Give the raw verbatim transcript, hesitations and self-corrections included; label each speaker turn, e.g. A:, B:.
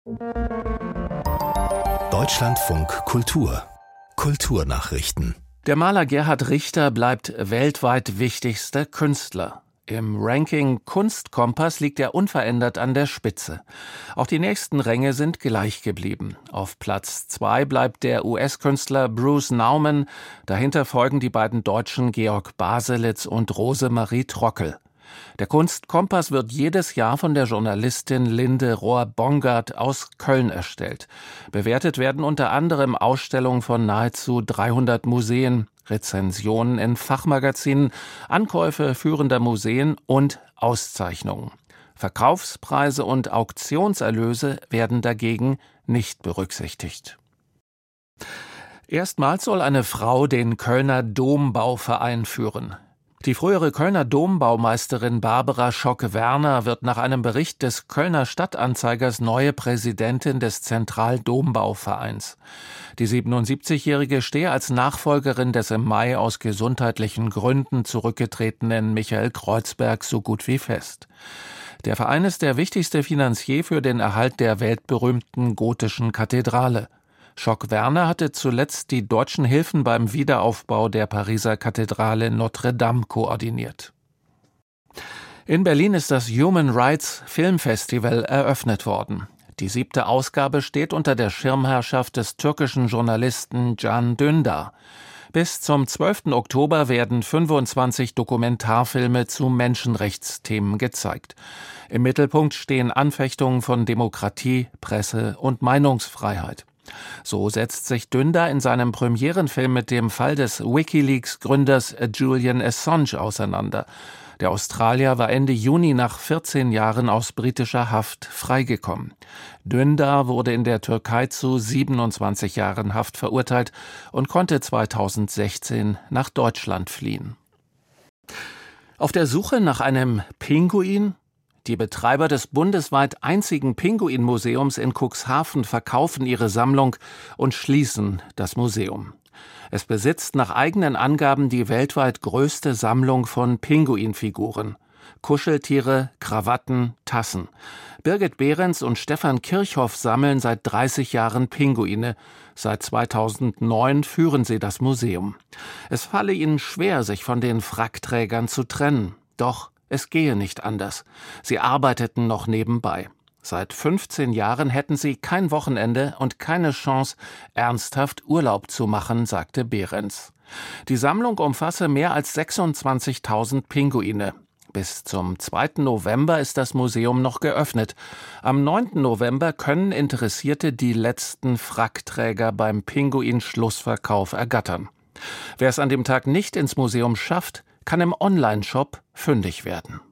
A: Deutschlandfunk Kultur. Kulturnachrichten.
B: Der Maler Gerhard Richter bleibt weltweit wichtigster Künstler. Im Ranking Kunstkompass liegt er unverändert an der Spitze. Auch die nächsten Ränge sind gleich geblieben. Auf Platz zwei bleibt der U S-Künstler Bruce Nauman. Dahinter folgen die beiden Deutschen Georg Baselitz und Rosemarie Trockel. Der Kunstkompass wird jedes Jahr von der Journalistin Linde Rohr-Bongard aus Köln erstellt. Bewertet werden unter anderem Ausstellungen von nahezu dreihundert Museen, Rezensionen in Fachmagazinen, Ankäufe führender Museen und Auszeichnungen. Verkaufspreise und Auktionserlöse werden dagegen nicht berücksichtigt. Erstmals soll eine Frau den Kölner Dombauverein führen. Die frühere Kölner Dombaumeisterin Barbara Schock-Werner wird nach einem Bericht des Kölner Stadtanzeigers neue Präsidentin des Zentraldombauvereins. Die siebenundsiebzigjährige stehe als Nachfolgerin des im Mai aus gesundheitlichen Gründen zurückgetretenen Michael Kreuzberg so gut wie fest. Der Verein ist der wichtigste Finanzier für den Erhalt der weltberühmten gotischen Kathedrale. Schock-Werner hatte zuletzt die deutschen Hilfen beim Wiederaufbau der Pariser Kathedrale Notre Dame koordiniert. In Berlin ist das Human Rights Film Festival eröffnet worden. Die siebte Ausgabe steht unter der Schirmherrschaft des türkischen Journalisten Can Dündar. Bis zum zwölften Oktober werden fünfundzwanzig Dokumentarfilme zu Menschenrechtsthemen gezeigt. Im Mittelpunkt stehen Anfechtungen von Demokratie, Presse und Meinungsfreiheit. So setzt sich Dündar in seinem Premierenfilm mit dem Fall des WikiLeaks-Gründers Julian Assange auseinander. Der Australier war Ende Juni nach vierzehn Jahren aus britischer Haft freigekommen. Dündar wurde in der Türkei zu siebenundzwanzig Jahren Haft verurteilt und konnte zweitausendsechzehn nach Deutschland fliehen. Auf der Suche nach einem Pinguin? Die Betreiber des bundesweit einzigen Pinguinmuseums in Cuxhaven verkaufen ihre Sammlung und schließen das Museum. Es besitzt nach eigenen Angaben die weltweit größte Sammlung von Pinguinfiguren. Kuscheltiere, Krawatten, Tassen. Birgit Behrens und Stefan Kirchhoff sammeln seit dreißig Jahren Pinguine. Seit zweitausendneun führen sie das Museum. Es falle ihnen schwer, sich von den Frackträgern zu trennen. Doch es gehe nicht anders. Sie arbeiteten noch nebenbei. Seit fünfzehn Jahren hätten sie kein Wochenende und keine Chance, ernsthaft Urlaub zu machen, sagte Behrens. Die Sammlung umfasse mehr als sechsundzwanzigtausend Pinguine. Bis zum zweiten November ist das Museum noch geöffnet. Am neunten November können Interessierte die letzten Frackträger beim Pinguin-Schlussverkauf ergattern. Wer es an dem Tag nicht ins Museum schafft, kann im Onlineshop fündig werden.